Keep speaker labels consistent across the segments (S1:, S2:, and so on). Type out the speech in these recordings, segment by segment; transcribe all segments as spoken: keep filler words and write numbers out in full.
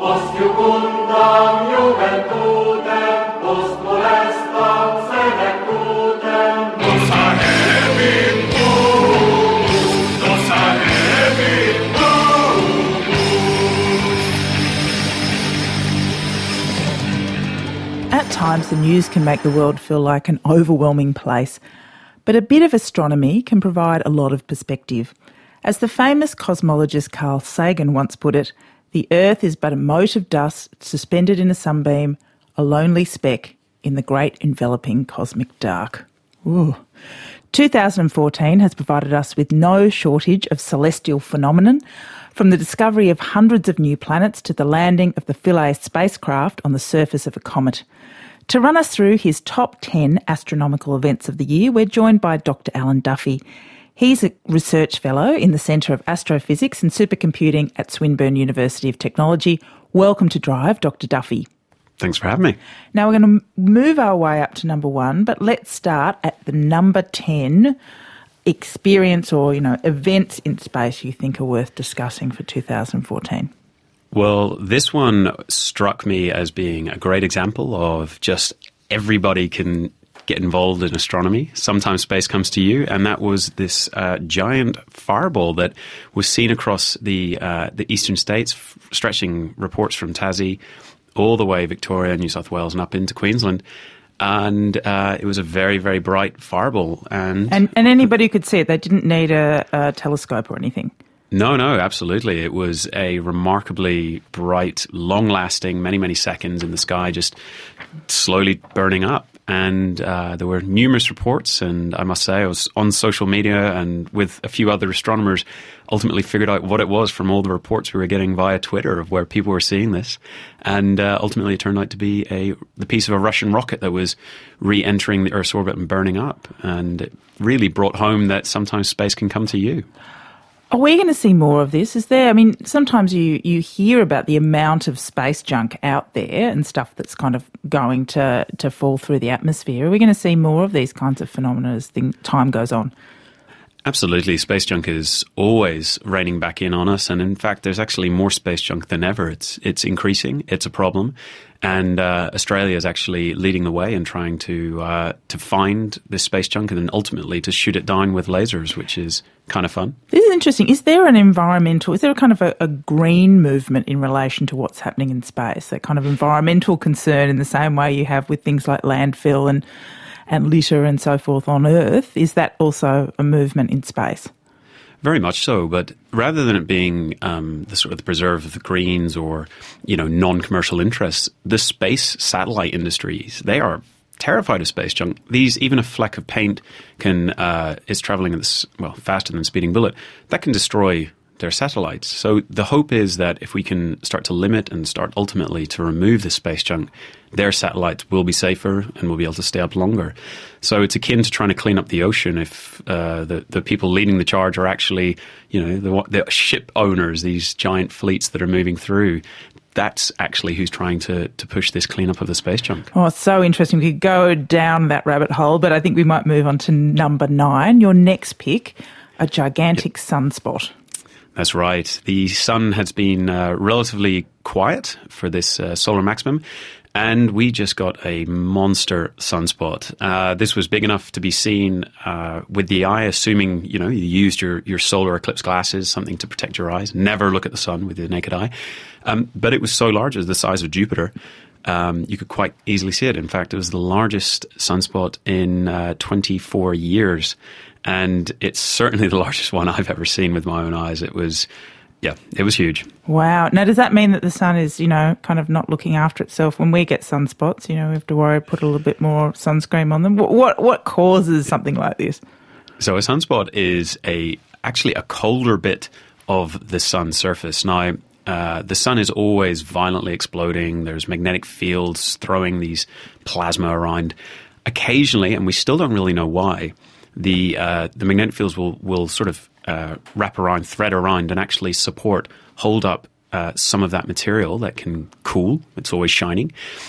S1: Post jucundam juventutem, post molestam senectutem, nos ahebit humus, nos ahebit humus.
S2: At times, the news can make the world feel like an overwhelming place, but a bit of astronomy can provide a lot of perspective. As the famous cosmologist Carl Sagan once put it, the Earth is but a mote of dust suspended in a sunbeam, a lonely speck in the great enveloping cosmic dark. Ooh. two thousand fourteen has provided us with no shortage of celestial phenomenon, from the discovery of hundreds of new planets to the landing of the Philae spacecraft on the surface of a comet. To run us through his top ten astronomical events of the year, we're joined by Doctor Alan Duffy. He's a research fellow in the Centre of Astrophysics and Supercomputing at Swinburne University of Technology. Welcome to Drive, Doctor Duffy.
S3: Thanks for having me.
S2: Now we're going to move our way up to number one, but let's start at the number ten experience or, you know, events in space you think are worth discussing for two thousand fourteen.
S3: Well, this one struck me as being a great example of just everybody can get involved in astronomy. Sometimes space comes to you, and that was this uh, giant fireball that was seen across the uh, the eastern states, f- stretching reports from Tassie all the way Victoria, New South Wales, and up into Queensland. And uh, it was a very, very bright fireball. And,
S2: and and anybody could see it. They didn't need a, a telescope or anything.
S3: No, no, absolutely. It was a remarkably bright, long-lasting, many, many seconds in the sky, just slowly burning up. And uh, there were numerous reports, and I must say I was on social media and with a few other astronomers ultimately figured out what it was from all the reports we were getting via Twitter of where people were seeing this. And uh, ultimately it turned out to be a the piece of a Russian rocket that was re-entering the Earth's orbit and burning up. And it really brought home that sometimes space can come to you.
S2: Are we going to see more of this? Is there, I mean, sometimes you, you hear about the amount of space junk out there and stuff that's kind of going to, to fall through the atmosphere. Are we going to see more of these kinds of phenomena as thing, time goes on?
S3: Absolutely. Space junk is always raining back in on us. And in fact, there's actually more space junk than ever. It's it's increasing. It's a problem. And uh, Australia is actually leading the way in trying to uh, to find this space junk and then ultimately to shoot it down with lasers, which is kind of fun.
S2: This is interesting. Is there an environmental, is there a kind of a, a green movement in relation to what's happening in space? That kind of environmental concern in the same way you have with things like landfill and and litter and so forth on Earth, is that also a movement in space?
S3: Very much so, but rather than it being um, the sort of the preserve of the greens or, you know, non-commercial interests, the space satellite industries, they are terrified of space junk. These, even a fleck of paint can uh, is traveling at this, well, faster than a speeding bullet, that can destroy their satellites. So the hope is that if we can start to limit and start ultimately to remove the space junk, their satellites will be safer and will be able to stay up longer. So it's akin to trying to clean up the ocean if uh, the, the people leading the charge are actually, you know, the, the ship owners, these giant fleets that are moving through. That's actually who's trying to, to push this cleanup of the space junk.
S2: Oh, it's so interesting. We could go down that rabbit hole, but I think we might move on to number nine. Your next pick, a gigantic yep. sunspot.
S3: That's right. The sun has been uh, relatively quiet for this uh, solar maximum, and we just got a monster sunspot. Uh, this was big enough to be seen uh, with the eye, assuming, you know, you used your, your solar eclipse glasses, something to protect your eyes. Never look at the sun with the naked eye. Um, but it was so large, it was the size of Jupiter. Um, you could quite easily see it. In fact, it was the largest sunspot in uh, twenty-four years. And it's certainly the largest one I've ever seen with my own eyes. It was, yeah, it was huge.
S2: Wow. Now, does that mean that the sun is, you know, kind of not looking after itself? When we get sunspots, you know, we have to worry, put a little bit more sunscreen on them. What what, what causes something like this?
S3: So a sunspot is a actually a colder bit of the sun's surface. Now, uh, the sun is always violently exploding. There's magnetic fields throwing these plasma around. Occasionally, and we still don't really know why, the uh, the magnetic fields will, will sort of uh, wrap around, thread around, and actually support, hold up uh, some of that material that can cool. It's always shining.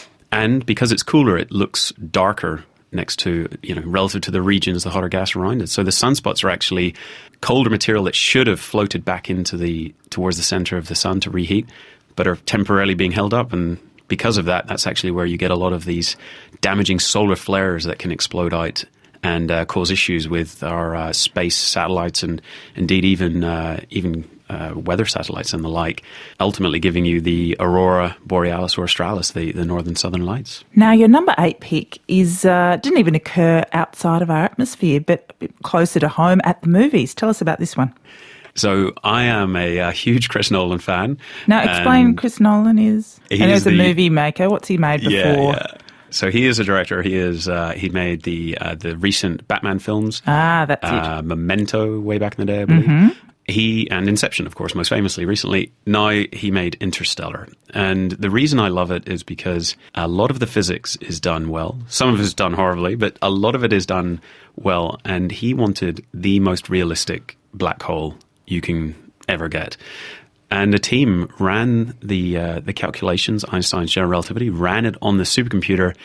S3: And because it's cooler, it looks darker next to, you know, relative to the regions, the hotter gas around it. So the sunspots are actually colder material that should have floated back into the, towards the center of the sun to reheat, but are temporarily being held up. And because of that, that's actually where you get a lot of these damaging solar flares that can explode out and uh, cause issues with our uh, space satellites and indeed even uh, even uh, weather satellites and the like, ultimately giving you the aurora borealis or australis, the, the northern southern lights.
S2: Now, your number eight pick is uh, didn't even occur outside of our atmosphere, but a bit closer to home at the movies. Tell us about this one.
S3: So I am a, a huge Chris Nolan fan.
S2: Now, explain Chris Nolan is.
S3: He
S2: and
S3: is
S2: as a
S3: the,
S2: movie maker, what's he made before?
S3: Yeah, yeah. So he is a director. He is uh, he made the uh, the recent Batman films.
S2: Ah, that's
S3: uh,
S2: it.
S3: Memento way back in the day, I believe. Mm-hmm. He and Inception, of course, most famously recently. Now he made Interstellar. And the reason I love it is because a lot of the physics is done well. Some of it is done horribly, but a lot of it is done well. And he wanted the most realistic black hole you can ever get. And a team ran the uh, the calculations, Einstein's general relativity, ran it on the supercomputer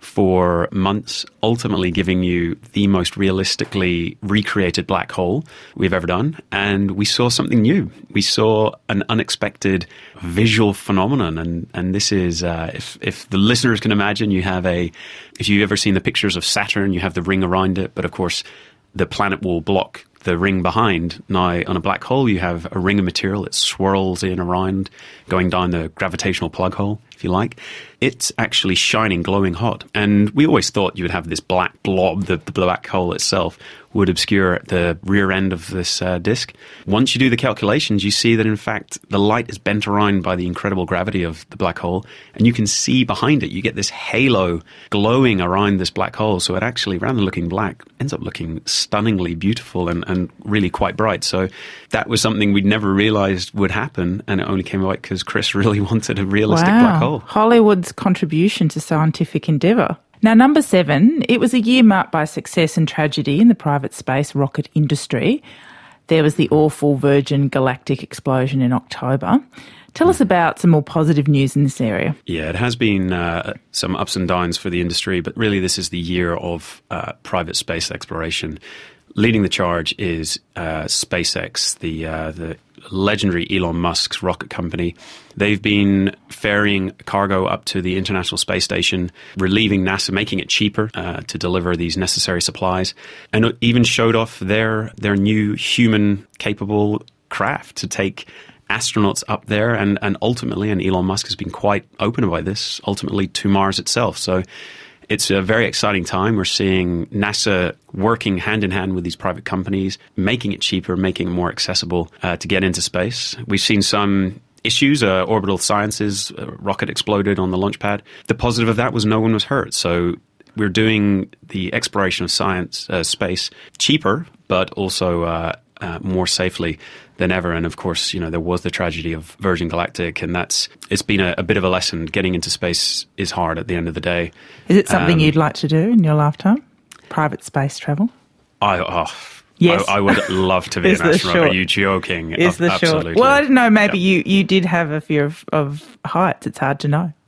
S3: for months, ultimately giving you the most realistically recreated black hole we've ever done. And we saw something new. We saw an unexpected visual phenomenon. And, and this is, uh, if, if the listeners can imagine, you have a, if you've ever seen the pictures of Saturn, you have the ring around it, but of course the planet will block the ring behind. Now, on a black hole, you have a ring of material that swirls in around, going down the gravitational plug hole, if you like. It's actually shining, glowing hot. And we always thought you would have this black blob, the, the black hole itself would obscure the rear end of this uh, disk. Once you do the calculations, you see that, in fact, the light is bent around by the incredible gravity of the black hole, and you can see behind it. You get this halo glowing around this black hole, so it actually, rather than looking black, ends up looking stunningly beautiful and, and really quite bright. So that was something we'd never realized would happen, and it only came about because Chris really wanted a realistic
S2: wow.
S3: black hole.
S2: Hollywood's contribution to scientific endeavour. Now, number seven, it was a year marked by success and tragedy in the private space rocket industry. There was the awful Virgin Galactic explosion in October. Tell us about some more positive news in this area.
S3: Yeah, it has been uh, some ups and downs for the industry, but really this is the year of uh, private space exploration. Leading the charge is uh, SpaceX, the uh, the legendary Elon Musk's rocket company. They've been ferrying cargo up to the International Space Station, relieving NASA, making it cheaper uh, to deliver these necessary supplies, and even showed off their their new human-capable craft to take astronauts up there, and, and ultimately, and Elon Musk has been quite open about this, ultimately to Mars itself. So it's a very exciting time. We're seeing NASA working hand in hand with these private companies, making it cheaper, making it more accessible uh, to get into space. We've seen some issues. Uh, Orbital Sciences uh, rocket exploded on the launch pad. The positive of that was no one was hurt. So we're doing the exploration of science, uh, space cheaper, but also uh, uh, more safely than ever. And of course, you know, there was the tragedy of Virgin Galactic, and that's it's been a, a bit of a lesson. Getting into space is hard at the end of the day.
S2: Is it something
S3: um,
S2: you'd like to do in your lifetime? Private space travel?
S3: I oh,
S2: yes.
S3: I, I would love to be an astronaut.
S2: Short.
S3: Are you joking?
S2: Is the
S3: Absolutely.
S2: short. Well, I didn't know. Maybe
S3: yeah.
S2: you, you did have a fear of, of heights. It's hard to know.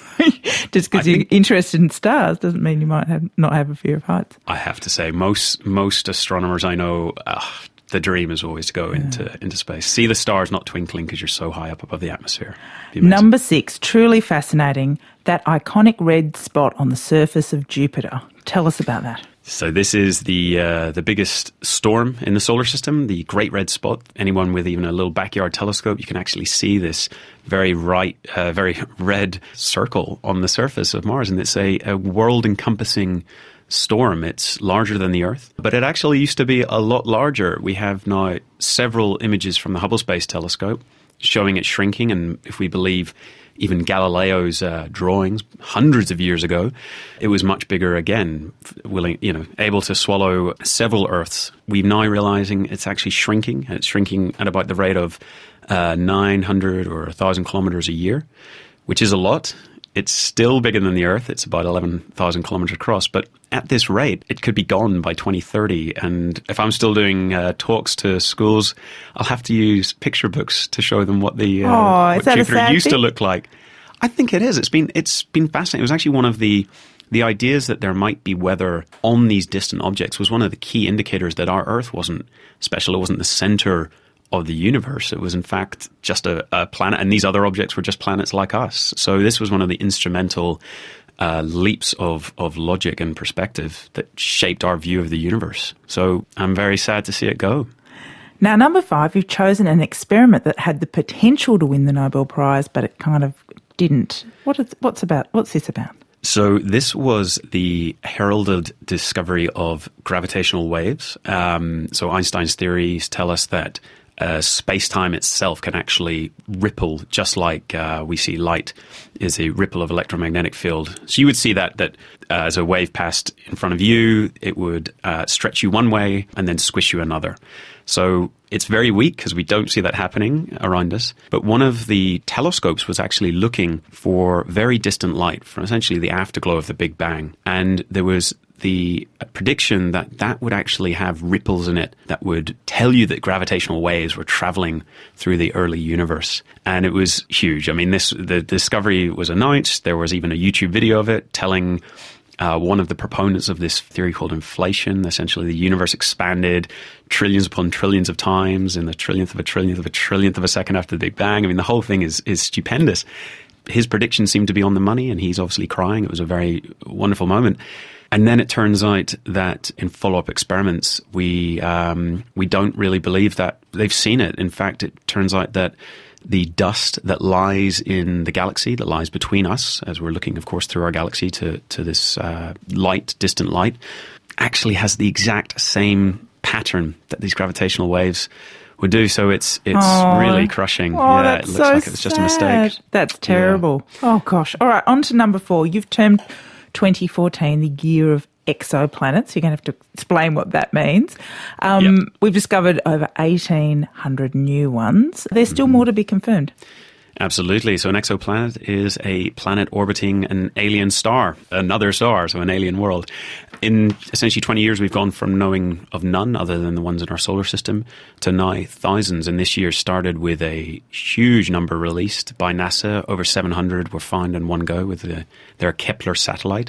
S2: Just because you're
S3: think,
S2: interested in stars doesn't mean you might have not have a fear of heights.
S3: I have to say, most most astronomers I know, uh, the dream is always to go yeah. into into space. See the stars not twinkling because you're so high up above the atmosphere.
S2: Number six, truly fascinating, that iconic red spot on the surface of Jupiter. Tell us about that.
S3: So this is the uh, the biggest storm in the solar system, the Great Red Spot. Anyone with even a little backyard telescope, you can actually see this very right, uh, very red circle on the surface of Mars, and it's a, a world-encompassing storm. It's larger than the Earth, but it actually used to be a lot larger. We have now several images from the Hubble Space Telescope showing it shrinking, and if we believe even Galileo's uh, drawings hundreds of years ago, it was much bigger again, willing, you know, able to swallow several Earths. We're now realizing it's actually shrinking, and it's shrinking at about the rate of uh, nine hundred or one thousand kilometers a year, which is a lot. It's still bigger than the Earth. It's about eleven thousand kilometers across. But at this rate, it could be gone by twenty thirty. And if I'm still doing uh, talks to schools, I'll have to use picture books to show them what the uh,
S2: oh,
S3: what Jupiter used thing? to look like. I think it is. It's been it's been fascinating. It was actually one of the the ideas that there might be weather on these distant objects was one of the key indicators that our Earth wasn't special. It wasn't the center of the universe. It was, in fact, just a, a planet, and these other objects were just planets like us. So this was one of the instrumental uh, leaps of, of logic and perspective that shaped our view of the universe. So I'm very sad to see it go.
S2: Now, number five, you've chosen an experiment that had the potential to win the Nobel Prize, but it kind of didn't. What is, what's about? What's this about?
S3: So this was the heralded discovery of gravitational waves. Um, so Einstein's theories tell us that uh, space-time itself can actually ripple, just like uh, we see light is a ripple of electromagnetic field. So you would see that that uh, as a wave passed in front of you, it would uh, stretch you one way and then squish you another. So it's very weak because we don't see that happening around us. But one of the telescopes was actually looking for very distant light from essentially the afterglow of the Big Bang. And there was the prediction that that would actually have ripples in it that would tell you that gravitational waves were traveling through the early universe. And it was huge. I mean, this the discovery was announced. There was even a YouTube video of it telling Uh, one of the proponents of this theory called inflation. Essentially, the universe expanded trillions upon trillions of times in the trillionth of a trillionth of a trillionth of a second after the Big Bang. I mean, the whole thing is is stupendous. His prediction seemed to be on the money, and he's obviously crying. It was a very wonderful moment. And then it turns out that in follow-up experiments, we um, we don't really believe that they've seen it. In fact, it turns out that the dust that lies in the galaxy, that lies between us, as we're looking, of course, through our galaxy to, to this uh, light, distant light, actually has the exact same pattern that these gravitational waves would do. So it's it's
S2: oh.
S3: really crushing.
S2: Oh,
S3: yeah,
S2: that's
S3: it looks
S2: so
S3: like it was just a
S2: sad.
S3: mistake.
S2: That's terrible. Yeah. Oh, gosh. All right, on to number four. You've termed twenty fourteen the year of exoplanets. You're going to have to explain what that means. Um,
S3: yep.
S2: We've discovered over eighteen hundred new ones. There's still
S3: mm-hmm.
S2: more to be confirmed.
S3: Absolutely. So an exoplanet is a planet orbiting an alien star, another star, so an alien world. In essentially twenty years, we've gone from knowing of none other than the ones in our solar system to now thousands. And this year started with a huge number released by NASA. Over seven hundred were found in one go with the, their Kepler satellite.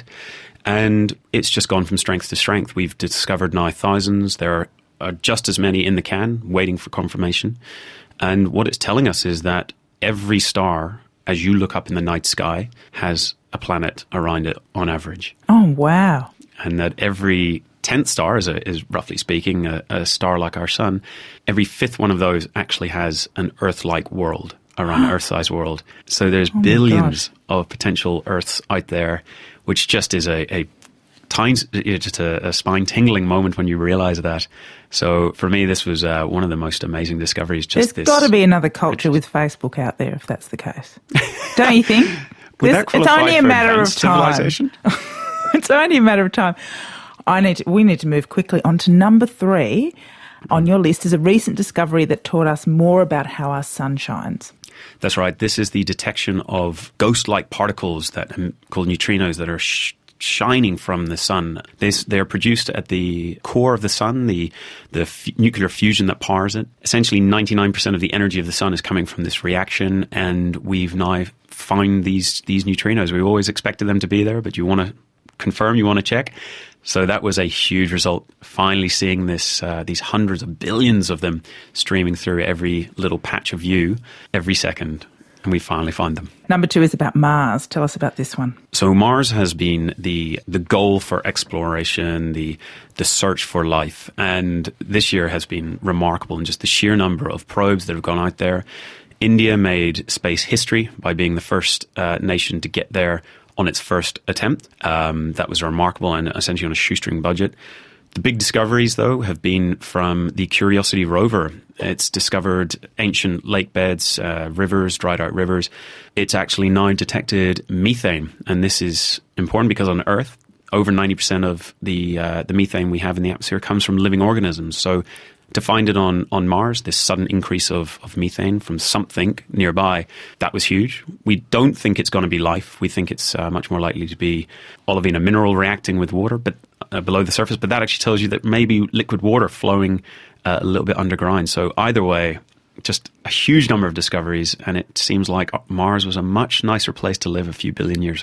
S3: And it's just gone from strength to strength. We've discovered now thousands. There are just as many in the can, waiting for confirmation. And what it's telling us is that every star, as you look up in the night sky, has a planet around it on average.
S2: Oh, wow.
S3: And that every tenth star, is, a, is roughly speaking, a, a star like our sun, every fifth one of those actually has an Earth-like world, around an Earth-sized world. So there's
S2: oh
S3: billions of potential Earths out there, which just is a, a tiny, just a, a spine-tingling moment when you realize that. So for me, this was uh, one of the most amazing discoveries. Just
S2: There's got to be another culture with Facebook out there, if that's the case. Don't you think?
S3: Would that
S2: it's only a
S3: for
S2: matter of time.
S3: Civilization?
S2: It's only a matter of time. I need to, we need to move quickly on to number three on your list is a recent discovery that taught us more about how our sun shines.
S3: That's right. This is the detection of ghost-like particles that um, called neutrinos that are sh- shining from the sun. They, they're produced at the core of the sun, the the f- nuclear fusion that powers it. Essentially, ninety-nine percent of the energy of the sun is coming from this reaction, and we've now found these these neutrinos. We've always expected them to be there, but you want to confirm, you want to check. So that was a huge result, finally seeing this uh, these hundreds of billions of them streaming through every little patch of view every second. And we finally found them.
S2: Number two is about Mars. Tell us about this one.
S3: So Mars has been the the goal for exploration, the the search for life. And this year has been remarkable in just the sheer number of probes that have gone out there. India made space history by being the first uh, nation to get there on its first attempt. Um, that was remarkable and essentially on a shoestring budget. The big discoveries, though, have been from the Curiosity rover. It's discovered ancient lake beds, uh, rivers, dried out rivers. It's actually now detected methane. And this is important because on Earth, over ninety percent of the uh, the methane we have in the atmosphere comes from living organisms. So to find it on, on Mars, this sudden increase of, of methane from something nearby, that was huge. We don't think it's going to be life. We think it's uh, much more likely to be olivine, a mineral reacting with water but uh, below the surface. But that actually tells you that maybe liquid water flowing uh, a little bit underground. So either way, just a huge number of discoveries. And it seems like Mars was a much nicer place to live a few billion years ago.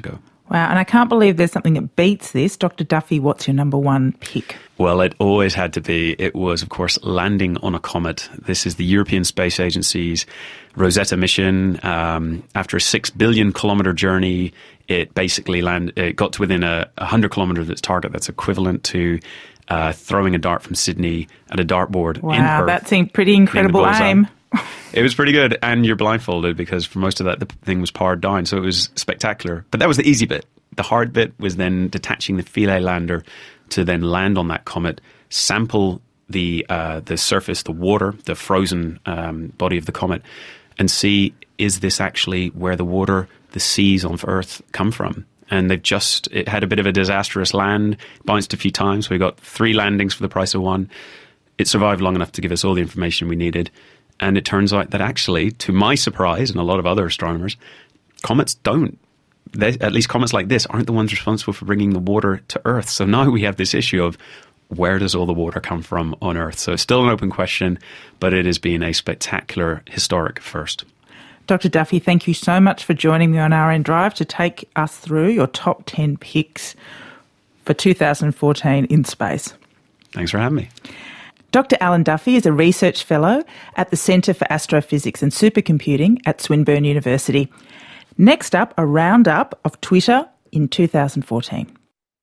S2: Wow, and I can't believe there's something that beats this. Doctor Duffy, what's your number one pick?
S3: Well, it always had to be. It was, of course, landing on a comet. This is the European Space Agency's Rosetta mission. Um, after a six billion kilometre journey, it basically land, it got to within a one hundred kilometres of its target. That's equivalent to uh, throwing a dart from Sydney at a dartboard
S2: wow,
S3: in Perth.
S2: That seemed pretty incredible aim.
S3: It was pretty good, and you're blindfolded because for most of that the thing was powered down, so it was spectacular. But that was the easy bit. The hard bit was then detaching the Philae lander to then land on that comet, sample the uh, the surface, the water, the frozen um, body of the comet, and see, is this actually where the water, the seas on Earth come from? And they've just, it had a bit of a disastrous land, bounced a few times. We got three landings for the price of one. It survived long enough to give us all the information we needed. And it turns out that actually, to my surprise and a lot of other astronomers, comets don't. They, at least comets like this aren't the ones responsible for bringing the water to Earth. So now we have this issue of where does all the water come from on Earth? So it's still an open question, but it has been a spectacular historic first.
S2: Doctor Duffy, thank you so much for joining me on R N Drive to take us through your top ten picks for two thousand fourteen in space.
S3: Thanks for having me.
S2: Doctor Alan Duffy is a research fellow at the Centre for Astrophysics and Supercomputing at Swinburne University. Next up, a roundup of Twitter in two thousand fourteen.